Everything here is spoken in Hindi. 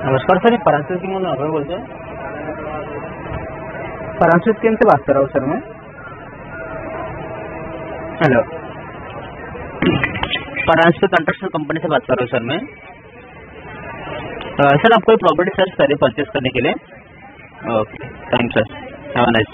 नमस्कार सर, ये परांशु सिंह अभय बोलते हैं। परांशु सिंह से बात कर रहा हूँ सर मैं। हेलो, परांशु कंस्ट्रक्शन कंपनी से बात कर रहा हूँ सर मैं। सर आपको प्रॉपर्टी सर्च करें परचेस करने के लिए। Okay, thank sir, have a nice.